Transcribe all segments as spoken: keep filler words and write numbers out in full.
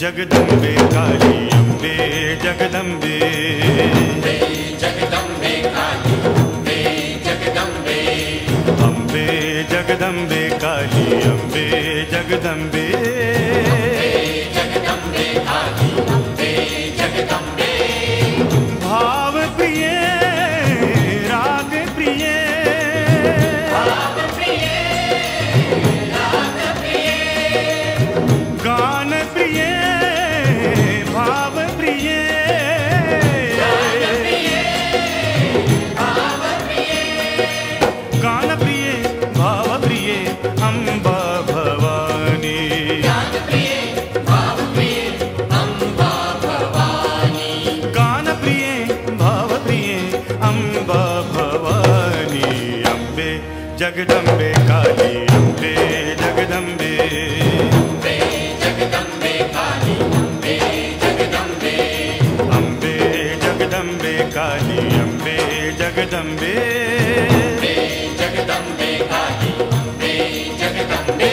जगदम्बे काली अम्बे जगदम्बे जगदम्बे काली अम्बे जगदम्बे अम्बे जगदम्बे काली अम्बे जगदम्बे जगदम्बे काली अम्बे जगदम्बे भाव प्रिय राग प्रिय भाव प्रिय राग प्रिय गान प्रिय भाव प्रिय भाव प्रिय गान प्रिय भाव प्रिय अम्बा भवानी ज्ञान प्रिय भाव प्रिय अम्बा भवानी गान प्रिय भाव प्रिय अम्बा भवानी अम्बे जगदम्बे काली अम्बे जगदम्बे अम्बे जगदम्बे काली अम्बे जगदम्बे अम्बे जगदम्बे काली अम्बे जगदम्बे अम्बे जगदम्बे काली अम्बे जगदम्बे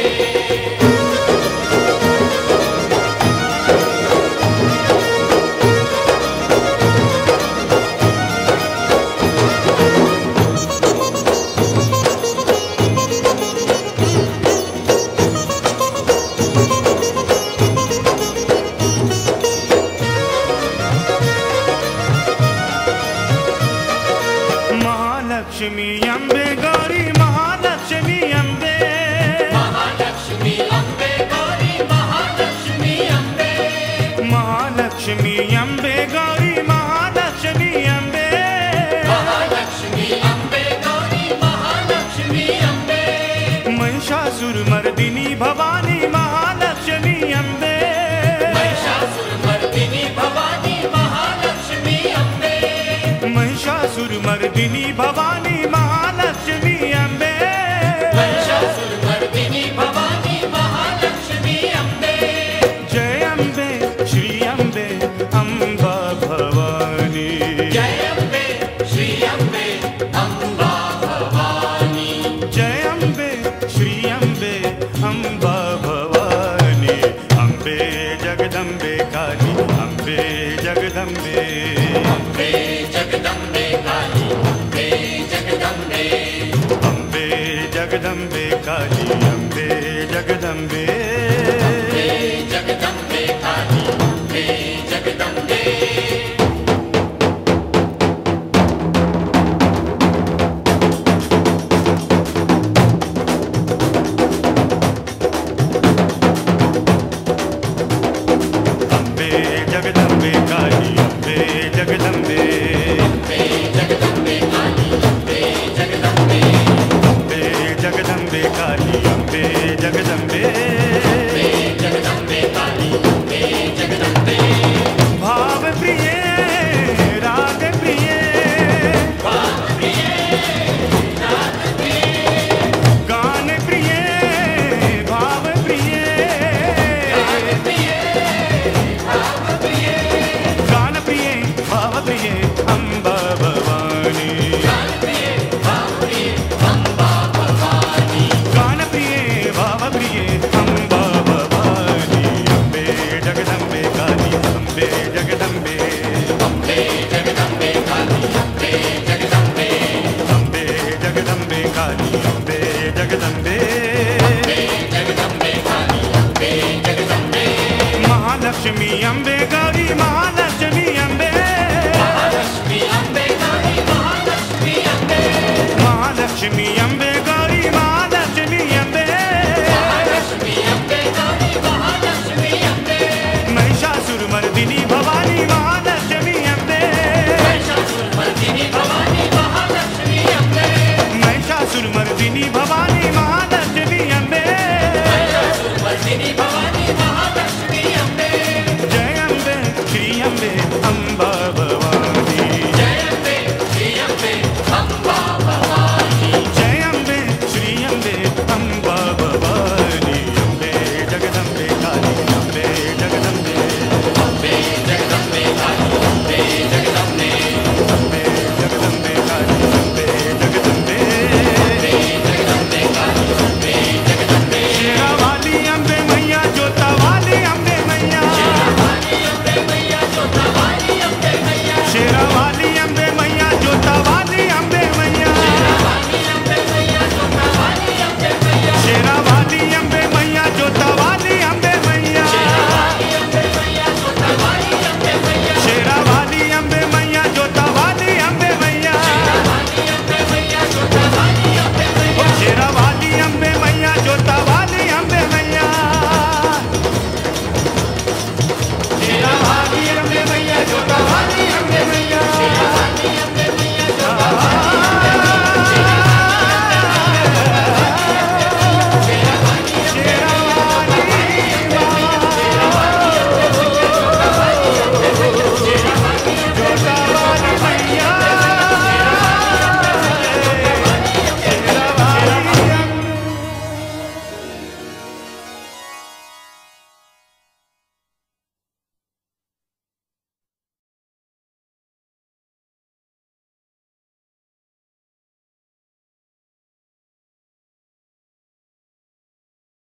महालक्ष्मी अम्बे गौरी महालक्ष्मी अम्बे महालक्ष्मी अम्बे गौरी महालक्ष्मी अम्बे महालक्ष्मी अम्बे गौरी महालक्ष्मी अम्बे महालक्ष्मी अम्बे गौरी महालक्ष्मी अम्बे महिषासुरमर्दिनी भवानी महालक्ष्मी अम्बे महिषासुरमर्दिनी भवानी महालक्ष्मी अम्बे महिषासुरमर्दिनी भवानी महालक्ष्मी अम्बे महिषासुरमर्दिनी भवानी महालक्ष्मी अम्बे जय अम्बे श्री अम्बे अम्बा भवानी जय अम्बे श्री अम्बे अम्बा भवानी जय अम्बे श्री अम्बे अम्बा भवानी अम्बे जगदम्बे काली अम्बे जगदम्बे अम्बे जगदम्बे काली अम्बे जगदम्बे अम्बे जगदम्बे काली अम्बे जगदम्बे अम्बे जगदम्बे काली अम्बे जगदम्बे अम्बे जगदम्बे काली अम्बे जगदम्बे अम्बे जगदम्बे काली अम्बे जगदम्बे अम्बे जगदम्बे काली अम्बे जगदम्बे अम्बे जगदम्बे काली अम्बे जगदम्बे भाव प्रिय राग प्रिय भाव प्रिय राग प्रिय गान प्रिय भाव प्रिय गान प्रिय भाव प्रिय गान प्रिय भाव प्रिय अम्बा भवानी गान प्रिय भाव प्रिय अम्बा भवानी गान प्रिय भाव प्रिय अम्बा भवानी अम्बे जगदम्बे काली अम्बे जगदम्बे अम्बे जगदम्बे काली अम्बे जगदम्बे अम्बे जगदम्बे काली अम्बे जगदम्बे अम्बे जगदम्बे काली अम्बे जगदम्बे महालक्ष्मी अम्बे